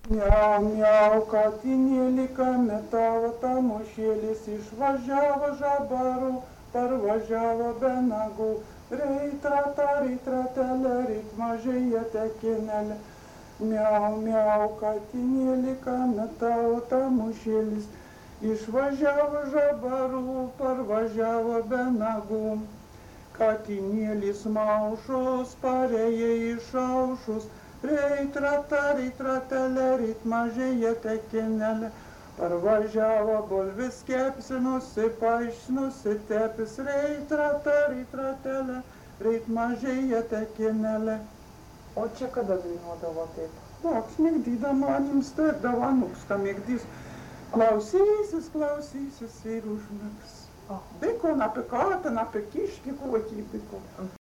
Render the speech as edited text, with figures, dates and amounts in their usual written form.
Miau, miau, katinėlį, kame tavo tamošėlis, išvažiavo žabaru, parvažiavo be nagų. Reitrata, reitratelė, reit mažėje tekinelė. Miau, miau, katinėlį, kame tavo tamošėlis, išvažiavo žabaru, parvažiavo be nagų. Katinėlis maušos, parėję išaušus, reitrata, reitratelė, reit mažėje tekinelė. Parvažiavo bulvis kepsi, nusipaišnusi tepis, reitrata, reitratelė, reit mažėje tekinelė. O čia kada dainuodavo taip? Toks mėgdydama anims tėkdavo anūkską mėgdys. Klausysis ir užmigs. Bikon apie katę, apie kiškį, kokį bikon.